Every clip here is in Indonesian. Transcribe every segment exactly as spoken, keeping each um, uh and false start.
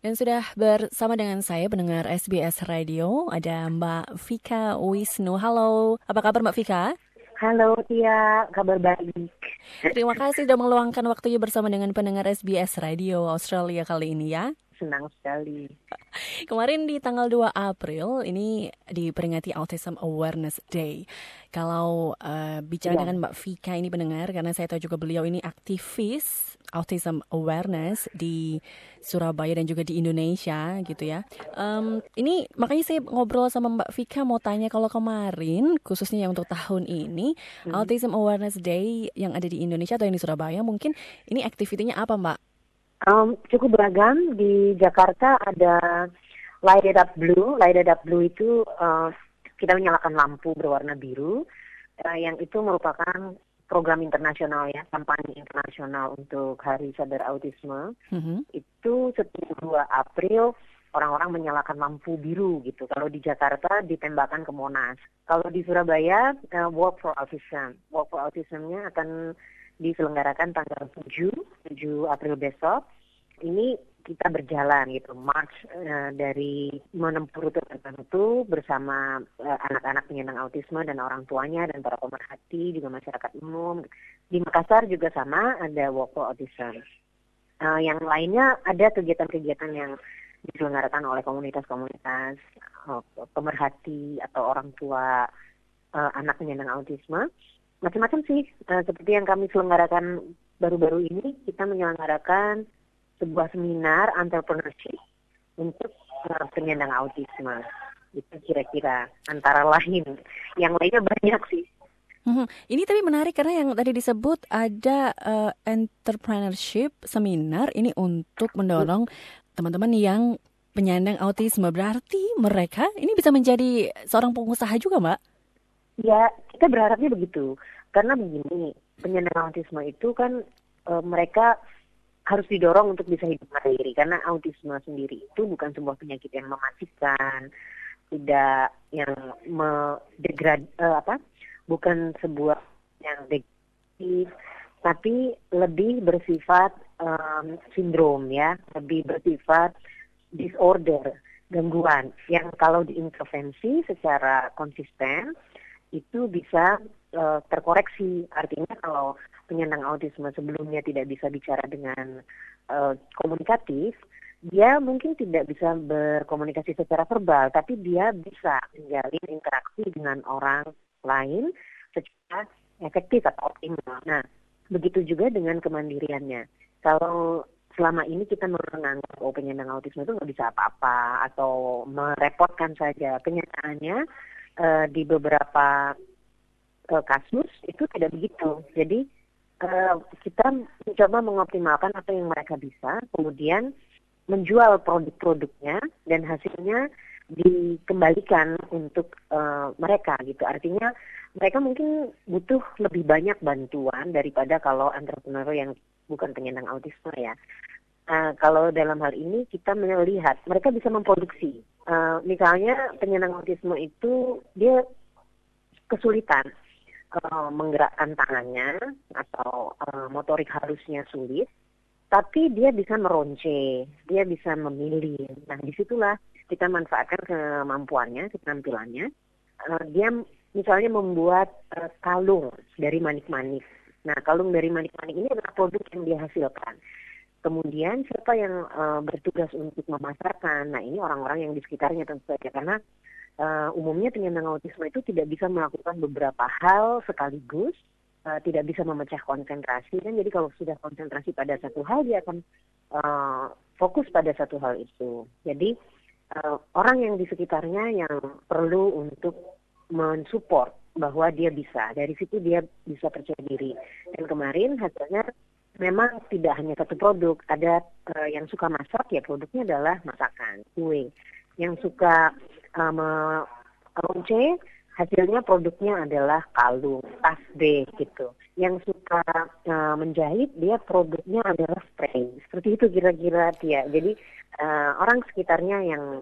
Dan sudah bersama dengan saya pendengar S B S Radio, ada Mbak Vika Wisnu. Halo, apa kabar Mbak Vika? Halo Tia, kabar baik. Terima kasih sudah meluangkan waktunya bersama dengan pendengar S B S Radio Australia kali ini ya. Senang sekali. Kemarin di tanggal dua April ini diperingati Autism Awareness Day. Kalau uh, bicara Ya. dengan Mbak Vika ini pendengar, karena saya tahu juga beliau ini aktivis Autism Awareness di Surabaya dan juga di Indonesia gitu ya. Um, ini makanya saya ngobrol sama Mbak Vika mau tanya kalau kemarin khususnya yang untuk tahun ini Hmm. Autism Awareness Day yang ada di Indonesia atau yang di Surabaya mungkin ini aktivitinya apa Mbak? Um, cukup beragam. Di Jakarta ada Light It Up Blue. Light It Up Blue itu uh, kita menyalakan lampu berwarna biru, uh, yang itu merupakan program internasional ya, kampanye internasional untuk Hari Sadar Autisme. Mm-hmm. Itu setiap dua April orang-orang menyalakan lampu biru gitu. Kalau di Jakarta ditembakkan ke Monas. Kalau di Surabaya uh, Walk for Autism. Walk for Autism-nya akan diselenggarakan tanggal tujuh April besok. Ini kita berjalan gitu, march uh, dari menempuh rute tertentu bersama uh, anak-anak penyandang autisme dan orang tuanya dan para pemerhati, juga masyarakat umum. Di Makassar juga sama, ada Walk for Autism. Uh, yang lainnya ada kegiatan-kegiatan yang diselenggarakan oleh komunitas-komunitas uh, pemerhati atau orang tua uh, anak penyandang autisme. Macam-macam sih, uh, seperti yang kami selenggarakan baru-baru ini, kita menyelenggarakan sebuah seminar entrepreneurship untuk uh, penyandang autisme. Itu kira-kira antara lain. Yang lainnya banyak sih. Hmm, ini tapi menarik karena yang tadi disebut ada uh, entrepreneurship seminar ini untuk mendorong teman-teman yang penyandang autisme. Berarti mereka ini bisa menjadi seorang pengusaha juga, Mbak? Ya, kita berharapnya begitu. Karena begini, penyandang autisme itu kan e, mereka harus didorong untuk bisa hidup mandiri. Karena autisme sendiri itu bukan sebuah penyakit yang mematikan, tidak yang mendegrad e, apa? Bukan sebuah yang degradatif, tapi lebih bersifat um, sindrom ya, lebih bersifat disorder, gangguan yang kalau diintervensi secara konsisten itu bisa uh, terkoreksi. Artinya kalau penyandang autisme sebelumnya tidak bisa bicara dengan uh, komunikatif, dia mungkin tidak bisa berkomunikasi secara verbal, tapi dia bisa menjalin interaksi dengan orang lain secara efektif atau optimal. Nah, begitu juga dengan kemandiriannya. Kalau selama ini kita menganggap oh penyandang autisme itu nggak bisa apa-apa atau merepotkan saja, kenyataannya Uh, di beberapa uh, kasus itu tidak begitu. Jadi uh, kita mencoba mengoptimalkan apa yang mereka bisa, kemudian menjual produk-produknya dan hasilnya dikembalikan untuk uh, mereka gitu. Artinya mereka mungkin butuh lebih banyak bantuan daripada kalau entrepreneur yang bukan penyandang autisme ya. Uh, kalau dalam hal ini kita melihat mereka bisa memproduksi. Uh, misalnya penyandang autisme itu dia kesulitan uh, menggerakkan tangannya atau uh, motorik halusnya sulit, tapi dia bisa meronce, dia bisa memilih. Nah disitulah kita manfaatkan kemampuannya, keterampilannya. Uh, dia misalnya membuat uh, kalung dari manik-manik. Nah kalung dari manik-manik ini adalah produk yang dia hasilkan. Kemudian siapa yang uh, bertugas untuk memasarkan? Nah ini orang-orang yang di sekitarnya tentu saja. Karena uh, umumnya penyandang autisme itu tidak bisa melakukan beberapa hal sekaligus, uh, tidak bisa memecah konsentrasi. Dan jadi kalau sudah konsentrasi pada satu hal, dia akan uh, fokus pada satu hal itu. Jadi uh, orang yang di sekitarnya yang perlu untuk mensupport bahwa dia bisa. Dari situ dia bisa percaya diri. Dan kemarin hasilnya memang tidak hanya satu produk, ada uh, yang suka masak ya produknya adalah masakan, kue. Yang suka uh, meronce, hasilnya produknya adalah kalung, tas deh gitu. Yang suka uh, menjahit, dia produknya adalah spray. Seperti itu kira-kira Tia. Jadi uh, orang sekitarnya yang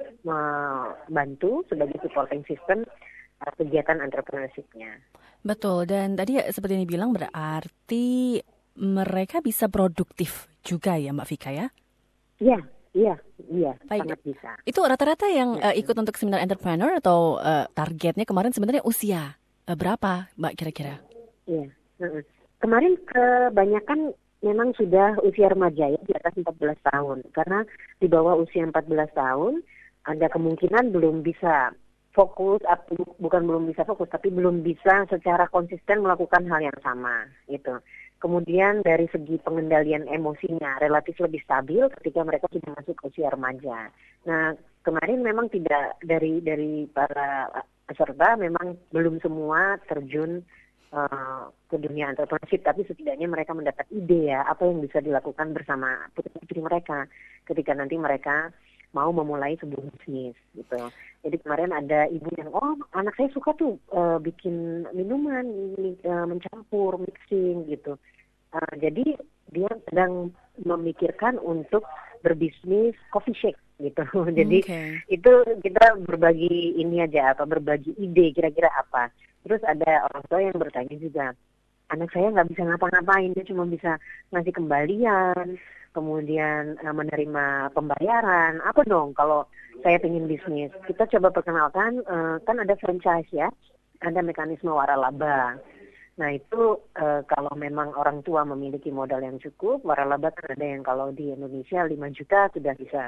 membantu sebagai supporting system uh, kegiatan entrepreneurship-nya. Betul, dan tadi seperti yang dibilang berarti mereka bisa produktif juga ya Mbak Vika ya? Iya, Iya, iya, Baik. sangat bisa. Itu rata-rata yang Ya. uh, ikut untuk seminar entrepreneur atau uh, targetnya kemarin sebenarnya usia uh, berapa, Mbak kira-kira? Iya. Heeh. Kemarin kebanyakan memang sudah usia remaja ya, di atas empat belas tahun. Karena di bawah usia empat belas tahun ada kemungkinan belum bisa fokus, atau bukan belum bisa fokus, tapi belum bisa secara konsisten melakukan hal yang sama gitu. Kemudian dari segi pengendalian emosinya relatif lebih stabil ketika mereka sudah masuk usia remaja. Nah, kemarin memang tidak dari dari para peserta memang belum semua terjun uh, ke dunia entrepreneurship, tapi setidaknya mereka mendapat ide ya apa yang bisa dilakukan bersama putri-putri mereka ketika nanti mereka mau memulai sebuah bisnis gitu. Jadi kemarin ada ibu yang, oh anak saya suka tuh uh, bikin minuman, uh, mencampur, mixing gitu. Uh, jadi dia sedang memikirkan untuk berbisnis coffee shake gitu. Jadi Okay. itu kita berbagi ini aja apa, berbagi ide kira-kira apa. Terus ada orang tua yang bertanya juga, anak saya nggak bisa ngapa-ngapain, dia cuma bisa ngasih kembalian, kemudian uh, menerima pembayaran. Apa dong kalau saya pengen bisnis? Kita coba perkenalkan, uh, kan ada franchise ya, ada mekanisme waralaba. Nah itu uh, kalau memang orang tua memiliki modal yang cukup, waralaba kan ada yang kalau di Indonesia lima juta sudah bisa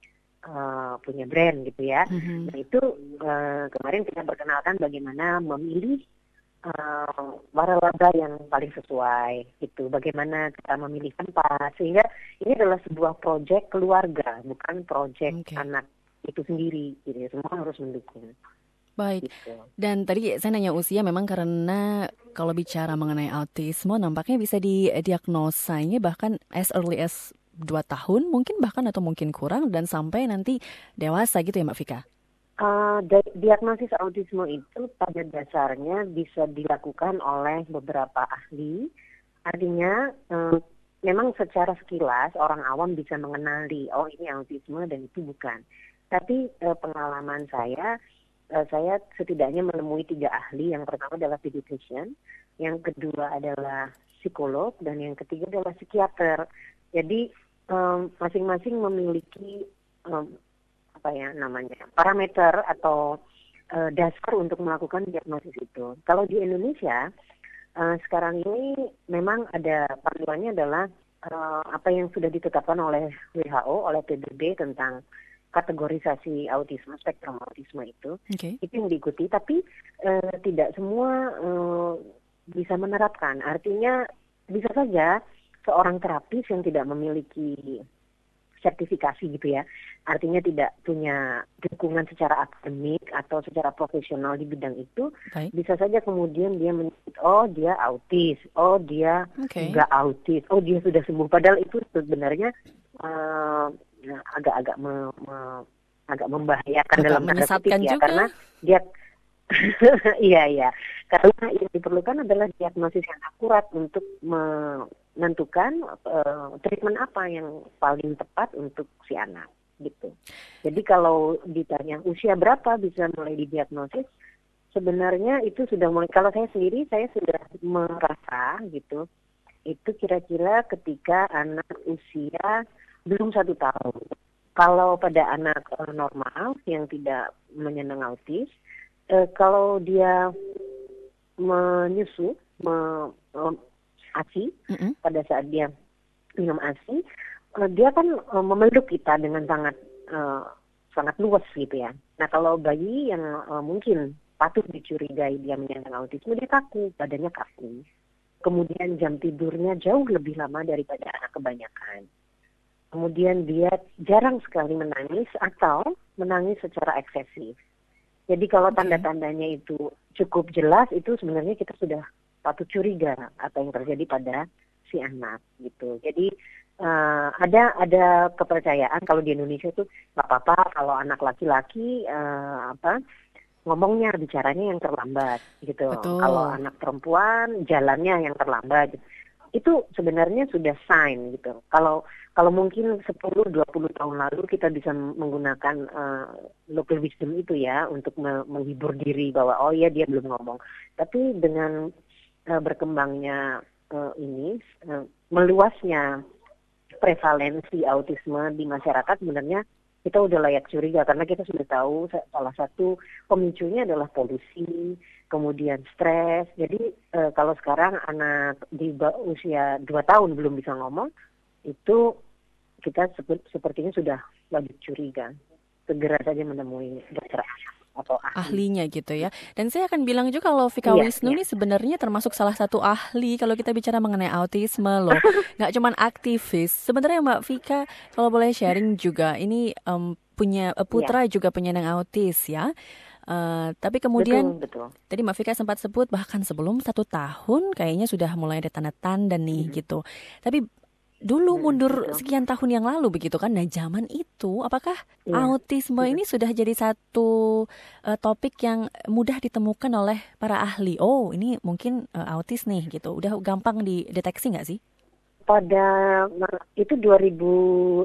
uh, punya brand gitu ya. Mm-hmm. Nah itu uh, kemarin kita perkenalkan bagaimana memilih Uh, waralaba yang paling sesuai itu, bagaimana kita memilih tempat, sehingga ini adalah sebuah proyek keluarga, bukan proyek Okay. anak itu sendiri, jadi semua harus mendukung. Baik. Gitu. Dan tadi saya nanya usia memang karena kalau bicara mengenai autisme nampaknya bisa didiagnosanya bahkan as early as dua tahun mungkin bahkan atau mungkin kurang dan sampai nanti dewasa gitu ya Mbak Vika? Uh, di- diagnosis autisme itu pada dasarnya bisa dilakukan oleh beberapa ahli. Artinya uh, memang secara sekilas orang awam bisa mengenali, oh ini autisme dan itu bukan. Tapi uh, pengalaman saya, uh, saya setidaknya menemui tiga ahli. Yang pertama adalah pediatrician, yang kedua adalah psikolog, dan yang ketiga adalah psikiater. Jadi um, masing-masing memiliki um, apa ya namanya parameter atau uh, dasar untuk melakukan diagnosis itu. Kalau di Indonesia uh, sekarang ini memang ada panduannya adalah uh, apa yang sudah ditetapkan oleh W H O, oleh P B B tentang kategorisasi autisme, spektrum autisme itu, Okay. itu yang diikuti. Tapi uh, tidak semua uh, bisa menerapkan. Artinya bisa saja seorang terapis yang tidak memiliki sertifikasi gitu ya, artinya tidak punya dukungan secara akademik atau secara profesional di bidang itu, Baik. bisa saja kemudian dia menyebut, oh dia autis, oh dia Okay. enggak autis, oh dia sudah sembuh. Padahal itu sebenarnya uh, agak-agak me, me, agak membahayakan Agak dalam tanda kutip menyesatkan ya, juga. karena dia iya iya, karena yang diperlukan adalah diagnosis yang akurat untuk menentukan uh, treatment apa yang paling tepat untuk si anak gitu. Jadi kalau ditanya usia berapa bisa mulai didiagnosis, sebenarnya itu sudah mulai. Kalau saya sendiri saya sudah merasa gitu, itu kira-kira ketika anak usia belum satu tahun. Kalau pada anak uh, normal yang tidak menyandang autis, Uh, kalau dia menyusu, me, um, ASI, Mm-mm. pada saat dia minum ASI, uh, dia kan uh, memeluk kita dengan sangat uh, sangat luas gitu ya. Nah kalau bayi yang uh, mungkin patut dicurigai dia menyandang autisme, dia kaku, badannya kaku. Kemudian jam tidurnya jauh lebih lama daripada anak kebanyakan. Kemudian dia jarang sekali menangis atau menangis secara eksesif. Jadi kalau tanda-tandanya itu cukup jelas, itu sebenarnya kita sudah patut curiga apa yang terjadi pada si anak gitu. Jadi uh, ada ada kepercayaan kalau di Indonesia itu nggak apa-apa kalau anak laki-laki uh, apa ngomongnya bicaranya yang terlambat gitu. Betul. Kalau anak perempuan jalannya yang terlambat. Gitu. Itu sebenarnya sudah sign gitu. Kalau kalau mungkin sepuluh dua puluh tahun lalu kita bisa menggunakan uh, local wisdom itu ya untuk me- menghibur diri bahwa oh ya dia belum ngomong. Tapi dengan uh, berkembangnya uh, ini uh, meluasnya prevalensi autisme di masyarakat sebenarnya kita udah layak curiga karena kita sudah tahu salah satu pemicunya adalah polusi, kemudian stres. Jadi eh, kalau sekarang anak di usia dua tahun belum bisa ngomong, itu kita sep- sepertinya sudah wajib curiga. Segera saja menemui dokter atau ahli. Ahlinya gitu ya. Dan saya akan bilang juga kalau Vika Iya, Wisnu iya. ini sebenarnya termasuk salah satu ahli kalau kita bicara mengenai autisme loh. Nggak cuma aktivis. Sebenarnya Mbak Vika kalau boleh sharing juga ini em, punya eh, Iya, putra juga penyandang autis ya. Eh, tapi kemudian betul, betul. tadi Mbak Vika sempat sebut bahkan sebelum satu tahun kayaknya sudah mulai ada tanda-tanda nih Mm-mm. gitu. Tapi dulu Mm-mm, mundur betul. sekian tahun yang lalu begitu kan. Nah zaman itu apakah Iya. autisme Mm-mm. ini sudah jadi satu eh, topik yang mudah ditemukan oleh para ahli? Oh ini mungkin eh, autis nih gitu. Udah gampang dideteksi nggak sih? Pada itu dua ribu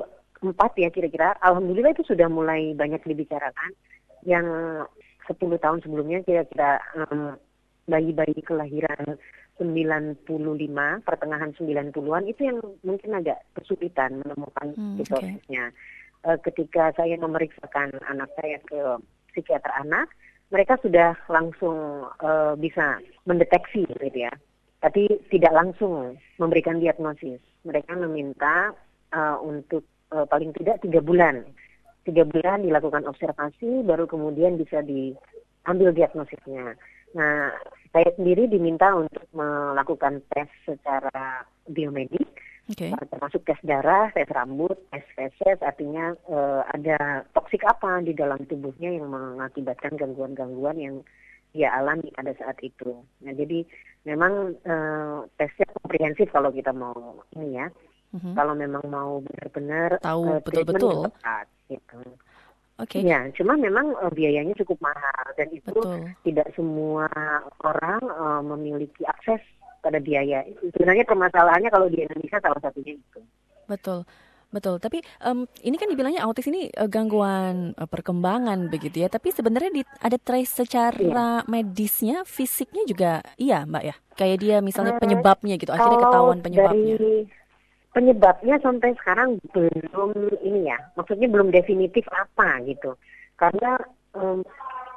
empat ya kira-kira, alhamdulillah itu sudah mulai banyak dibicarakan. Yang sepuluh tahun sebelumnya kira-kira em, bayi-bayi kelahiran sembilan puluh lima, pertengahan sembilan puluhan itu yang mungkin agak kesulitan menemukan Hmm, oke. resources-nya. Eh, ketika saya memeriksakan anak saya ke psikiater anak, mereka sudah langsung eh, bisa mendeteksi gitu ya. Tapi tidak langsung memberikan diagnosis. Mereka meminta uh, untuk uh, paling tidak tiga bulan. Tiga bulan dilakukan observasi, baru kemudian bisa diambil diagnosisnya. Nah, saya sendiri diminta untuk melakukan tes secara biomedik, Oke. uh, termasuk tes darah, tes rambut, tes feses, artinya uh, ada toksik apa di dalam tubuhnya yang mengakibatkan gangguan-gangguan yang dia alami pada saat itu. Nah, jadi memang uh, tesnya komprehensif kalau kita mau ini ya. Mhm. Kalau memang mau benar-benar Tahu uh, treatment yang betul-betul. tepat gitu. Oke, Ya, cuma memang uh, biayanya cukup mahal dan itu betul. tidak semua orang uh, memiliki akses pada biaya. Sebenarnya permasalahannya kalau di Indonesia salah satunya itu. Betul. Betul, tapi em, ini kan dibilangnya autis ini eh, gangguan eh, perkembangan begitu ya. Tapi sebenarnya di- ada trace Iya. secara medisnya, fisiknya juga iya Mbak ya. Kayak dia misalnya Uh, penyebabnya gitu, akhirnya kalau ketahuan penyebabnya. dari penyebabnya sampai sekarang belum ini ya, maksudnya belum definitif apa gitu. Karena em,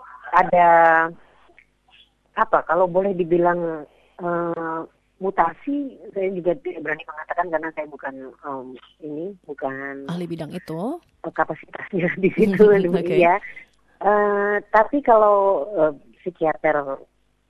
ada apa? Kalau boleh dibilang eh, mutasi, saya juga tidak berani mengatakan karena saya bukan em, ini, bukan Ahli bidang itu. eh, kapasitasnya di situ, Oke. ya. Eh, tapi kalau eh, psikiater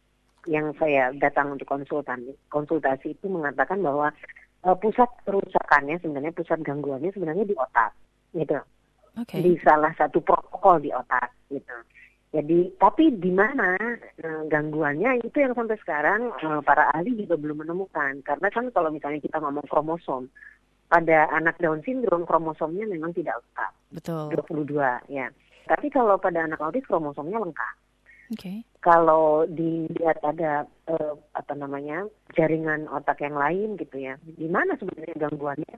yang saya datang untuk konsultan, konsultasi itu mengatakan bahwa eh, pusat kerusakannya sebenarnya pusat gangguannya sebenarnya di otak, gitu. Oke. Di salah satu protokol di otak, gitu. Jadi, tapi di mana eh, gangguannya itu yang sampai sekarang eh, para ahli juga belum menemukan. Karena kan kalau misalnya kita ngomong kromosom, pada anak Down syndrome kromosomnya memang tidak lengkap, Betul. dua puluh dua ya. Tapi kalau pada anak autis kromosomnya lengkap. Oke. Kalau dilihat ada eh, apa namanya jaringan otak yang lain gitu ya, di mana sebenarnya gangguannya?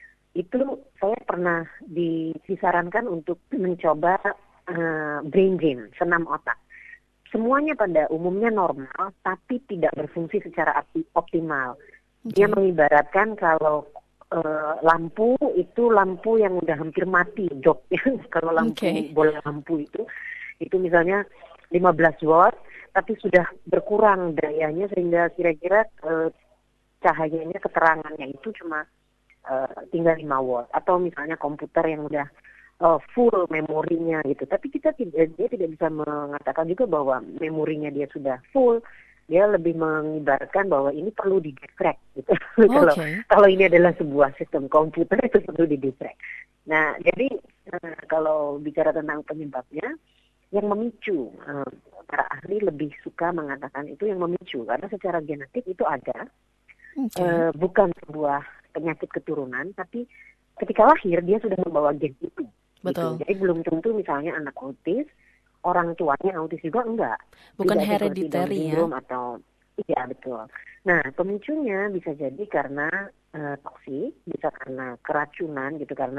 Itu saya pernah di- disarankan untuk mencoba eh, brain gym, senam otak. Semuanya pada umumnya normal, tapi tidak berfungsi secara opti- optimal. Dia Oke. mengibaratkan kalau eh, lampu itu lampu yang udah hampir mati, job. Kalau lampu Oke. bola lampu itu, itu misalnya lima belas watt, tapi sudah berkurang dayanya sehingga kira-kira eh, cahayanya, keterangannya itu cuma eh, tinggal lima watt. Atau misalnya komputer yang udah eh, full memorinya gitu. Tapi kita tidak, dia tidak bisa mengatakan juga bahwa memorinya dia sudah full. Dia lebih mengibaratkan bahwa ini perlu di-defrag gitu. Kalau Oke. kalau ini adalah sebuah sistem komputer itu perlu di-defrag. Nah, jadi eh, kalau bicara tentang penyebabnya, yang memicu, eh, para ahli lebih suka mengatakan itu yang memicu karena secara genetik itu ada, Oke. eh, bukan sebuah penyakit keturunan, tapi ketika lahir dia sudah membawa gen itu. Betul. Gitu. Jadi belum tentu misalnya anak autis, orang tuanya autis juga enggak. Bukan Tidak seperti Down hereditary ya. syndrome atau iya betul. Nah, pemicunya bisa jadi karena eh, toksik, bisa karena keracunan gitu, karena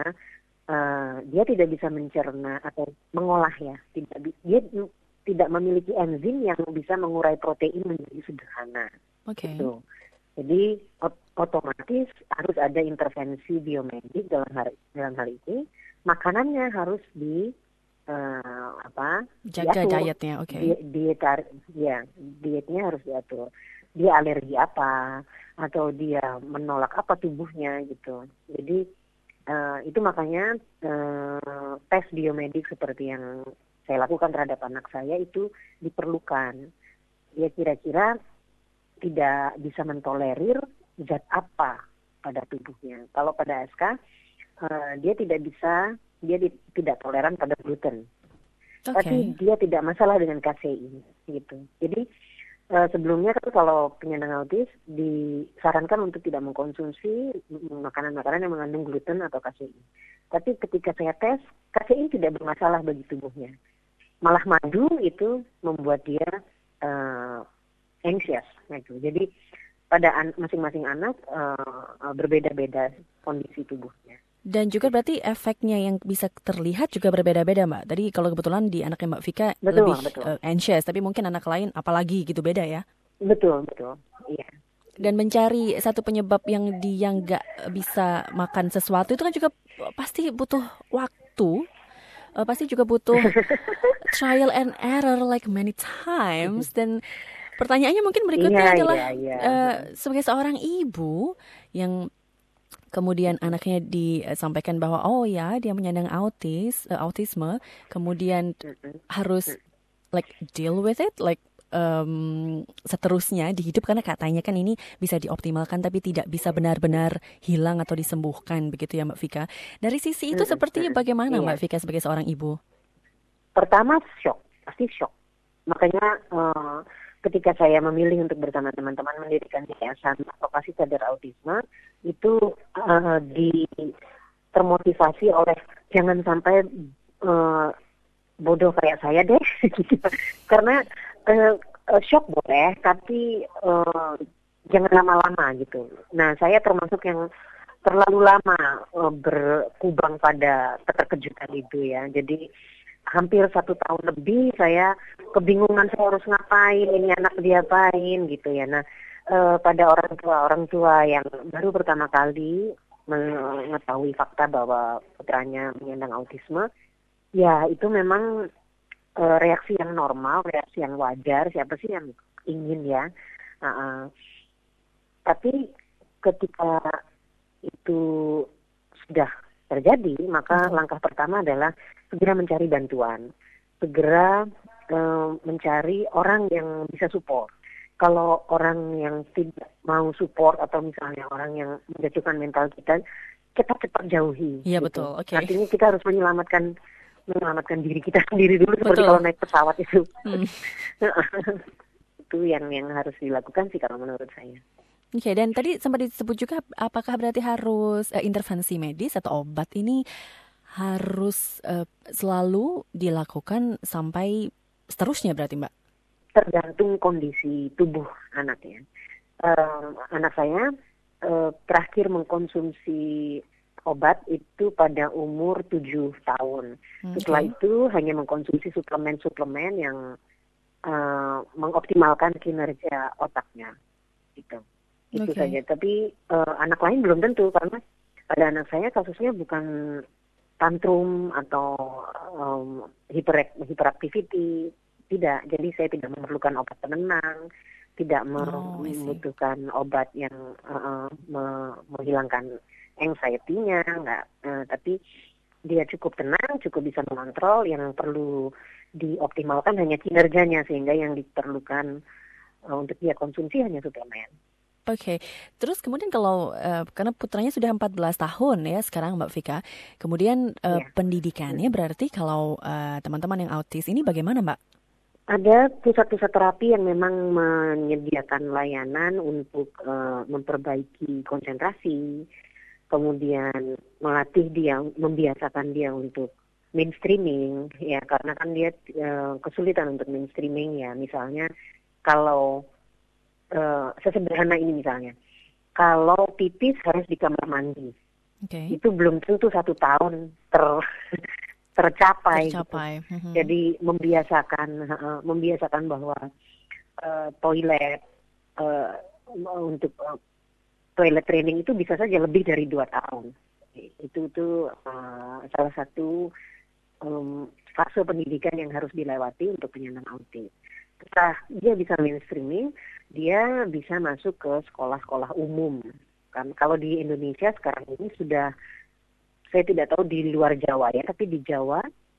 eh, dia tidak bisa mencerna atau mengolah ya. Tidak bi- dia m- tidak memiliki enzim yang bisa mengurai protein menjadi sederhana. Oke. Gitu. Jadi ot- otomatis harus ada intervensi biomedik dalam hal dalam hal ini. Makanannya harus di eh, apa Jaga diatur, dietnya, oke. di, dietar, ya dietnya harus diatur. Dia alergi apa atau dia menolak apa tubuhnya gitu. Jadi eh, itu makanya eh, tes biomedik seperti yang saya lakukan terhadap anak saya itu diperlukan. Dia kira-kira tidak bisa mentolerir zat apa pada tubuhnya. Kalau pada A S K, uh, dia tidak bisa, dia di, tidak toleran pada gluten. Oke. Tapi dia tidak masalah dengan kasein, gitu. Jadi uh, sebelumnya kan kalau penyandang autis disarankan untuk tidak mengkonsumsi makanan-makanan yang mengandung gluten atau kasein. Tapi ketika saya tes, kasein tidak bermasalah bagi tubuhnya. Malah madu itu membuat dia uh, anxious, gitu. Jadi pada an- masing-masing anak uh, berbeda-beda kondisi tubuhnya. Dan juga berarti efeknya yang bisa terlihat juga berbeda-beda, Mbak. Tadi kalau kebetulan di anaknya Mbak Vika Betul, lebih betul. uh, anxious, tapi mungkin anak lain apalagi gitu beda ya. Betul, betul. Iya. Dan mencari satu penyebab yang dia nggak bisa makan sesuatu itu kan juga pasti butuh waktu, uh, pasti juga butuh trial and error like many times. Dan pertanyaannya mungkin berikutnya Iya, adalah iya, iya. uh, sebagai seorang ibu yang kemudian anaknya disampaikan bahwa oh ya dia menyandang autis, uh, autisme, kemudian harus like deal with it, like um, seterusnya di hidup karena katanya kan ini bisa dioptimalkan tapi tidak bisa benar-benar hilang atau disembuhkan begitu ya Mbak Vika. Dari sisi itu seperti bagaimana Iya. Mbak Vika sebagai seorang ibu? Pertama shock, pasti shock. Makanya uh, ketika saya memilih untuk bersama teman-teman mendirikan yayasan advokasi sadar autisme, itu uh, di termotivasi oleh jangan sampai uh, bodoh kayak saya deh, karena uh, uh, shock boleh, tapi uh, jangan lama-lama gitu. Nah, saya termasuk yang terlalu lama uh, berkubang pada keterkejutan itu ya. Jadi hampir satu tahun lebih saya kebingungan saya harus ngapain, ini anak diapain gitu ya. Nah, eh, pada orang tua orang tua yang baru pertama kali mengetahui fakta bahwa putranya menyandang autisme, ya itu memang eh, reaksi yang normal, reaksi yang wajar. Siapa sih yang ingin ya? Uh, uh. Tapi ketika itu sudah terjadi, maka langkah pertama adalah segera mencari bantuan, segera uh, mencari orang yang bisa support. Kalau orang yang tidak mau support atau misalnya orang yang menjatuhkan mental kita, cepat-cepat jauhi. Iya gitu. betul, oke. Okay. Artinya kita harus menyelamatkan menyelamatkan diri kita sendiri dulu, seperti kalau naik pesawat itu. Hmm. Itu yang yang harus dilakukan sih kalau menurut saya. Oke, okay, dan tadi sempat disebut juga apakah berarti harus uh, intervensi medis atau obat ini harus uh, selalu dilakukan sampai seterusnya berarti Mbak? Tergantung kondisi tubuh anaknya. Uh, anak saya uh, terakhir mengkonsumsi obat itu pada umur tujuh tahun. Okay. Setelah itu hanya mengkonsumsi suplemen-suplemen yang uh, mengoptimalkan kinerja otaknya. Gitu. Itu okay. saja. Tapi uh, anak lain belum tentu, karena pada anak saya kasusnya bukan tantrum atau um, hiper hiperaktiviti, tidak. Jadi saya tidak memerlukan obat penenang, tidak oh, membutuhkan obat yang uh, me- menghilangkan anxiety-nya, enggak. Uh, tapi dia cukup tenang, cukup bisa mengontrol. Yang perlu dioptimalkan hanya kinerjanya, sehingga yang diperlukan uh, untuk dia konsumsi hanya suplemen. Oke, okay. Terus kemudian kalau uh, karena putranya sudah empat belas tahun ya sekarang Mbak Vika, kemudian uh, yeah. pendidikannya berarti kalau uh, teman-teman yang autis ini bagaimana Mbak? Ada pusat-pusat terapi yang memang menyediakan layanan untuk uh, memperbaiki konsentrasi, kemudian melatih dia, membiasakan dia untuk mainstreaming, ya karena kan dia uh, kesulitan untuk mainstreaming ya, misalnya kalau Uh, sesederhana ini misalnya, kalau pipis harus di kamar mandi, okay. itu belum tentu satu tahun ter tercapai. tercapai. Gitu. Mm-hmm. Jadi membiasakan, uh, membiasakan bahwa uh, toilet uh, untuk uh, toilet training itu bisa saja lebih dari dua tahun. Itu tuh uh, salah satu um, fase pendidikan yang harus dilewati untuk penyandang autis. Setelah dia bisa mainstreaming, dia bisa masuk ke sekolah-sekolah umum. Kan kalau di Indonesia sekarang ini sudah, saya tidak tahu di luar Jawa ya, tapi di Jawa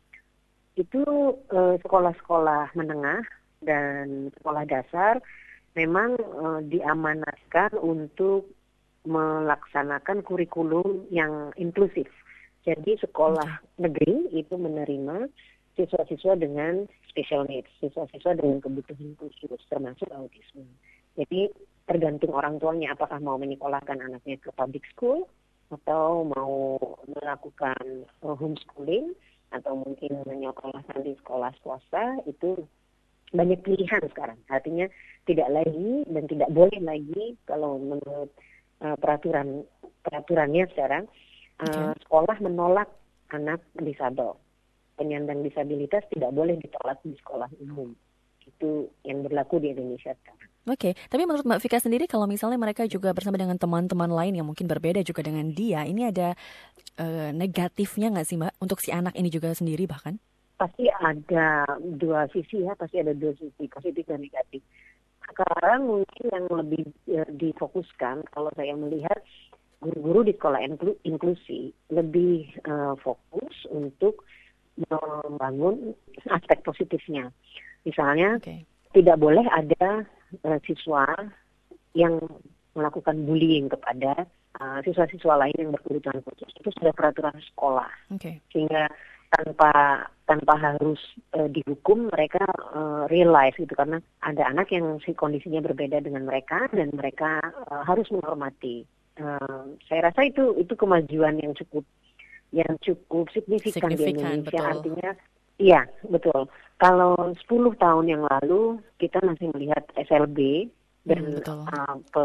itu uh, sekolah-sekolah menengah dan sekolah dasar memang uh, diamanatkan untuk melaksanakan kurikulum yang inklusif. Jadi sekolah negeri itu menerima siswa-siswa dengan special needs, siswa-siswa dengan kebutuhan khusus, termasuk autisme. Jadi tergantung orang tuanya apakah mau menyekolahkan anaknya ke public school atau mau melakukan uh, homeschooling atau mungkin menyekolahkan di sekolah swasta. Itu banyak pilihan sekarang. Artinya tidak lagi dan tidak boleh lagi kalau menurut uh, peraturan peraturannya sekarang uh, okay. sekolah menolak anak disabel. Penyandang disabilitas tidak boleh ditolak di sekolah umum. Itu yang berlaku di Indonesia sekarang. Oke, okay. Tapi menurut Mbak Vika sendiri kalau misalnya mereka juga bersama dengan teman-teman lain yang mungkin berbeda juga dengan dia, ini ada uh, negatifnya nggak sih Mbak untuk si anak ini juga sendiri bahkan? Pasti ada dua sisi ya, pasti ada dua sisi, positif dan negatif. Sekarang mungkin yang lebih uh, difokuskan, kalau saya melihat guru-guru di sekolah inklu- inklusi lebih uh, fokus untuk membangun aspek positifnya. Misalnya, okay. tidak boleh ada uh, siswa yang melakukan bullying kepada uh, siswa-siswa lain yang berkebutuhan khusus. Itu sudah peraturan sekolah. Okay. Sehingga tanpa tanpa harus uh, dihukum, mereka uh, realize gitu, karena ada anak yang si kondisinya berbeda dengan mereka dan mereka uh, harus menghormati. Uh, saya rasa itu itu kemajuan yang cukup yang cukup signifikan, signifikan di Indonesia. Betul. Artinya, iya betul. Kalau sepuluh tahun yang lalu kita masih melihat S L B dan hmm, uh, pe,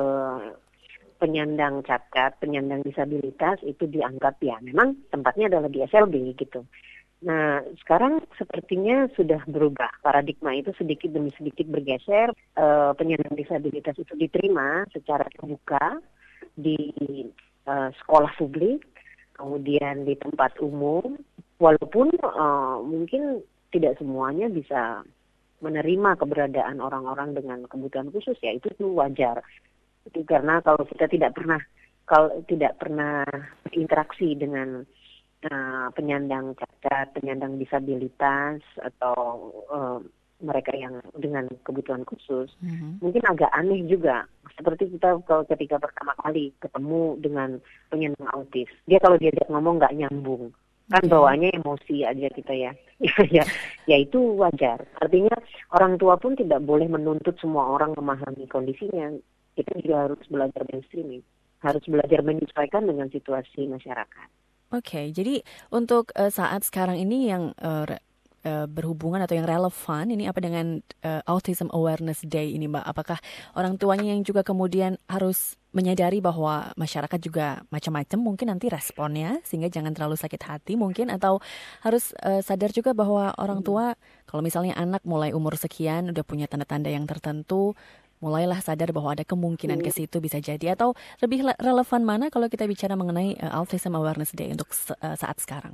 penyandang cacat, penyandang disabilitas itu dianggap ya memang tempatnya adalah di S L B gitu. Nah, sekarang sepertinya sudah berubah. Paradigma itu sedikit demi sedikit bergeser. Uh, penyandang disabilitas itu diterima secara terbuka di uh, sekolah publik, kemudian di tempat umum, walaupun uh, mungkin tidak semuanya bisa menerima keberadaan orang-orang dengan kebutuhan khusus, ya itu tuh wajar. Itu karena kalau kita tidak pernah kalau tidak pernah berinteraksi dengan uh, penyandang cacat, penyandang disabilitas atau uh, mereka yang dengan kebutuhan khusus, mm-hmm. mungkin agak aneh juga. Seperti kita kalau ketika pertama kali ketemu dengan penyandang autis, dia kalau diajak ngomong nggak nyambung, kan okay. bawaannya emosi aja kita ya. ya, ya itu wajar. Artinya orang tua pun tidak boleh menuntut semua orang memahami kondisinya. Kita juga harus belajar mainstreaming, harus belajar menyesuaikan dengan situasi masyarakat. Oke, okay, jadi untuk uh, saat sekarang ini yang uh, Uh, berhubungan atau yang relevan ini apa dengan uh, Autism Awareness Day ini Mbak? Apakah orang tuanya yang juga kemudian harus menyadari bahwa masyarakat juga macam-macam mungkin nanti responnya, sehingga jangan terlalu sakit hati mungkin, atau harus uh, sadar juga bahwa orang tua kalau misalnya anak mulai umur sekian udah punya tanda-tanda yang tertentu, mulailah sadar bahwa ada kemungkinan ke situ bisa jadi, atau lebih relevan mana kalau kita bicara mengenai uh, Autism Awareness Day untuk uh, saat sekarang?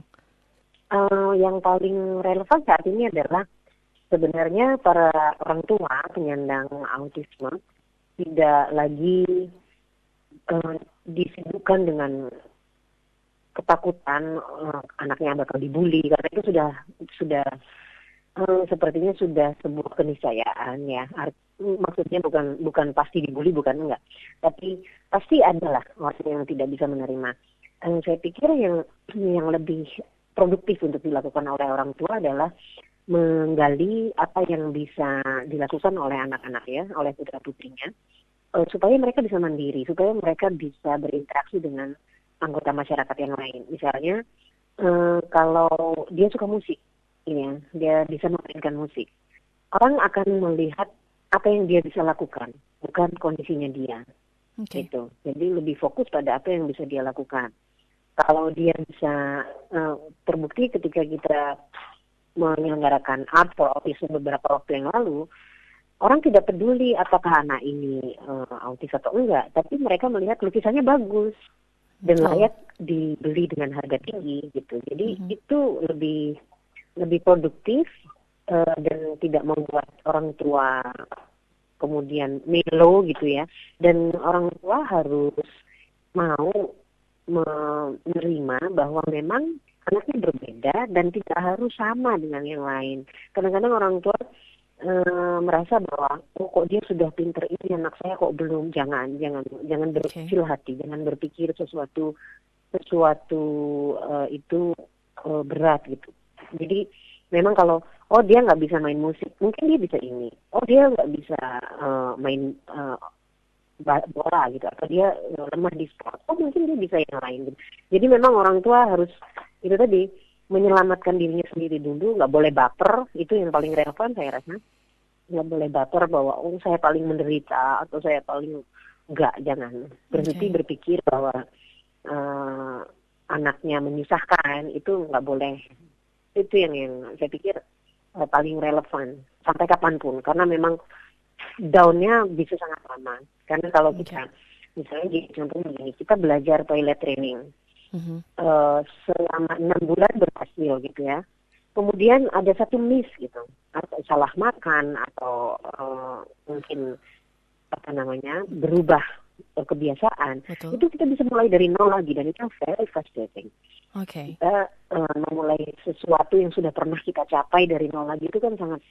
Uh, yang paling relevan saat ini adalah sebenarnya para orang tua penyandang autisme tidak lagi uh, disibukkan dengan ketakutan uh, anaknya bakal dibully, karena itu sudah sudah uh, sepertinya sudah sebuah keniscayaan ya. Art, maksudnya bukan bukan pasti dibully, bukan enggak, tapi pasti adalah orang yang tidak bisa menerima. Uh, saya pikir yang yang lebih produktif untuk dilakukan oleh orang tua adalah menggali apa yang bisa dilakukan oleh anak-anak ya, oleh putra-putrinya, uh, supaya mereka bisa mandiri, supaya mereka bisa berinteraksi dengan anggota masyarakat yang lain. Misalnya, uh, kalau dia suka musik, ya, dia bisa memainkan musik, orang akan melihat apa yang dia bisa lakukan, bukan kondisinya dia. Okay. Gitu. Jadi lebih fokus pada apa yang bisa dia lakukan. Kalau dia bisa uh, terbukti ketika kita menyelenggarakan Art for Autism beberapa waktu yang lalu, orang tidak peduli apakah anak ini uh, autis atau enggak, tapi mereka melihat lukisannya bagus dan Betul. layak dibeli dengan harga tinggi gitu. Jadi Mhm. itu lebih lebih produktif uh, dan tidak membuat orang tua kemudian melo gitu ya. Dan orang tua harus mau menerima bahwa memang anaknya berbeda dan tidak harus sama dengan yang lain. Kadang-kadang orang tua e, merasa bahwa oh kok dia sudah pinter ini anak saya kok belum. Jangan, jangan, jangan Oke. berkecil hati, jangan berpikir sesuatu sesuatu e, itu e, berat gitu. Jadi memang kalau oh dia nggak bisa main musik, mungkin dia bisa ini. Oh dia nggak bisa e, main e, bola gitu, atau dia lemah di sport, oh mungkin dia bisa yang lain gitu. Jadi memang orang tua harus itu tadi menyelamatkan dirinya sendiri dulu, nggak boleh baper, itu yang paling relevan saya rasa. Nggak boleh baper bahwa oh saya paling menderita atau saya paling enggak, jangan. Berhenti Okay. berpikir bahwa uh, anaknya menyusahkan, itu nggak boleh. Itu yang yang saya pikir uh, paling relevan sampai kapanpun, karena memang down-nya bisa sangat lama. Karena kalau kita, okay. misalnya jadi contoh begini, kita belajar toilet training Mm-hmm. uh, selama enam bulan berhasil gitu ya. Kemudian ada satu miss gitu, atau salah makan atau uh, mungkin apa namanya berubah uh, kebiasaan. Betul. Itu kita bisa mulai dari nol lagi dan itu very frustrating. Okay. Kita uh, memulai sesuatu yang sudah pernah kita capai dari nol lagi itu kan sangat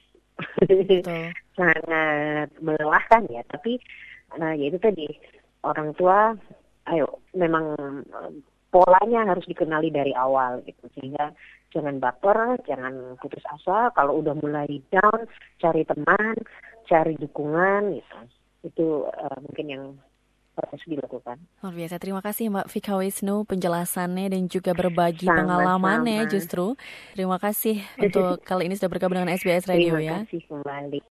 sangat melelahkan ya. Tapi uh, ya itu tadi, orang tua ayo memang uh, polanya harus dikenali dari awal gitu, sehingga jangan baper, jangan putus asa. Kalau udah mulai down, cari teman, cari dukungan gitu. Itu uh, mungkin yang harus dilakukan. Luar biasa. Terima kasih Mbak Vika Wisnu penjelasannya dan juga berbagi Sama-sama. pengalamannya justru. Terima kasih untuk kali ini sudah bergabung dengan S B S Radio. Terima ya. kasih kembali.